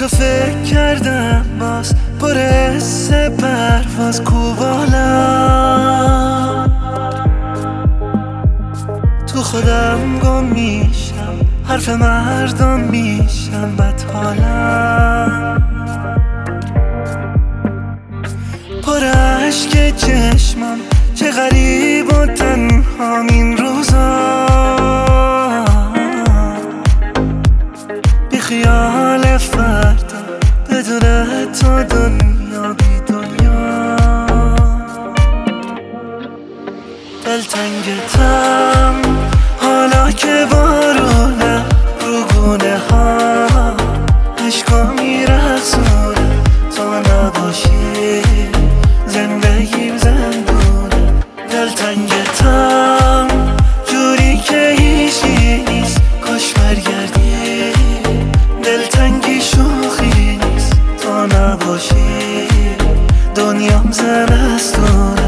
تو فکر کردم باز برس پرواز کوبالم، تو خودم گم میشم، حرف مردم میشم بدحالم، پر عشق چشمم چه غریب و تنهام این روزا، بی خیال فردا بدون تو دنیا بی دنیا، دلتنگتم حالا که بارونه رو گونه ها، عشقا میرقصونه تو نباشی زندگیم زندونه، دلتنگتم جوری که هیچی نیست کاش برگردی، دلتنگی شوخی نیست تو نباشی دنیام زمستونه.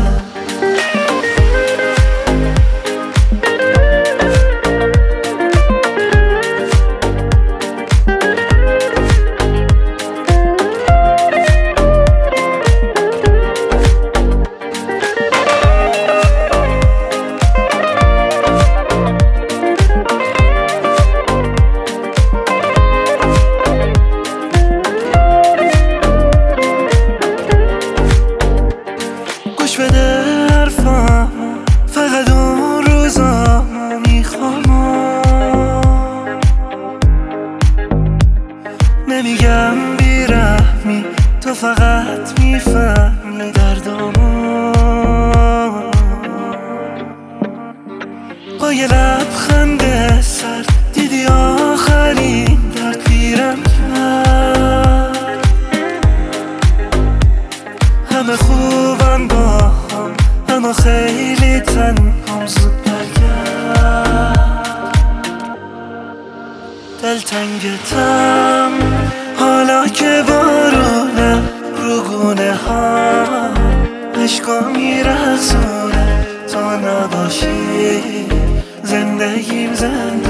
گوش بده حرفامو فقط اون روزامو میخوام، نمیگم بیرحمی تو فقط میفهمی دردامو، با یه لبخند سر دیدی آخرین درد پیرم کرد، همه خوبم با هم اما خیلی تنهام زود برگرد، دلتنگتم حالا که بارونه رو گونه ها، عشقا میرقصونه تا نباشی زندگیم زنده